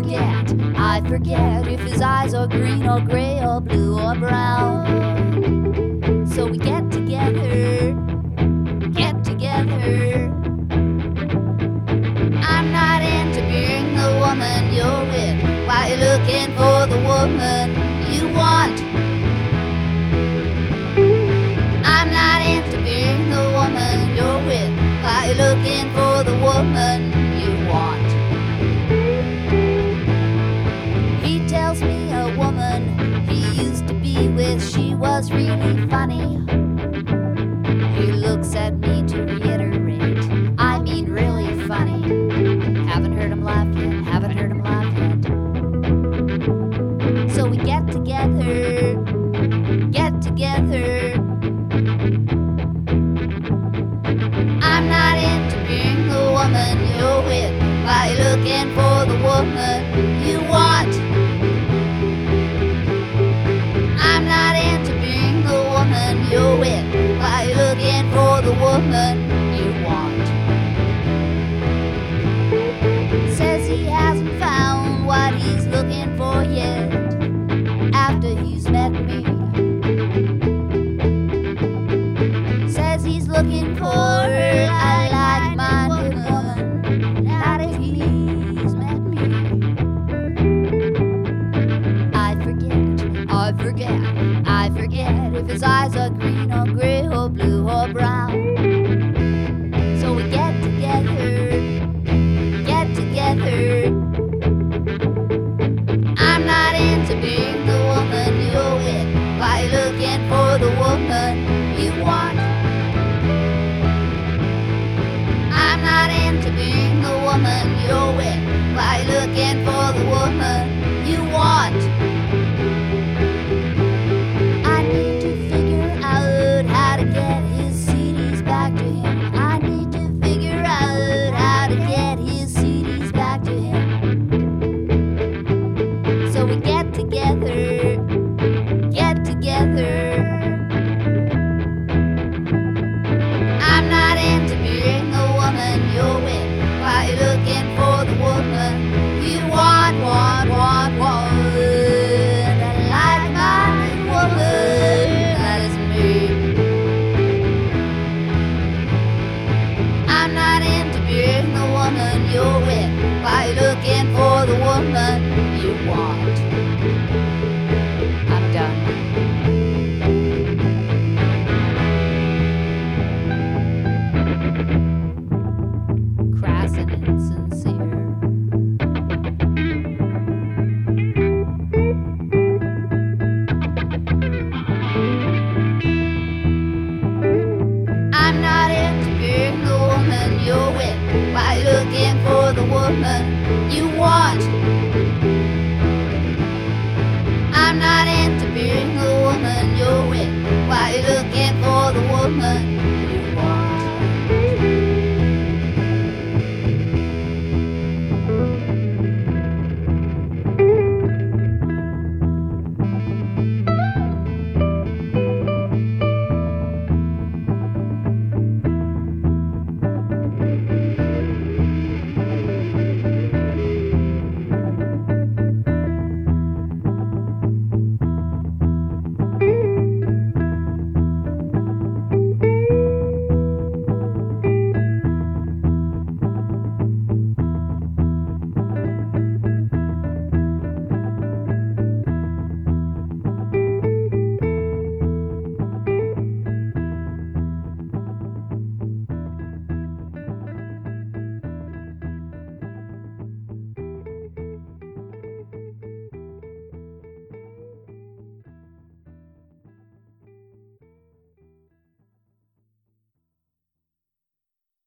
I forget if his eyes are green or gray or blue or brown. So we get together. I'm not into being the woman you're with while you're looking for the woman you want. I'm not into being the woman you're with while you're looking for the woman you want. He tells me a woman he used to be with, she was really funny. He looks at me to reiterate, I mean really funny. Haven't heard him laugh yet. So we get together. I'm not into being the woman you're with while you're looking for the woman you want. I'm not into being the woman you're with while you're looking for the woman you want. Says he hasn't found what he's looking for yet after he's met me. Says he's looking for a like-minded woman, not if he's met me. I forget if his eyes are green or gray or blue or brown. So we get together. I'm not into being the woman you're with while you're looking for the woman you want. I'm not into being the woman you're with while you're looking for the woman you want. I need to figure out how to get his CDs back to him. I need to figure out how to get his CDs back to him. So we get together. I'm not into being the woman you're with while you're looking for the woman you want.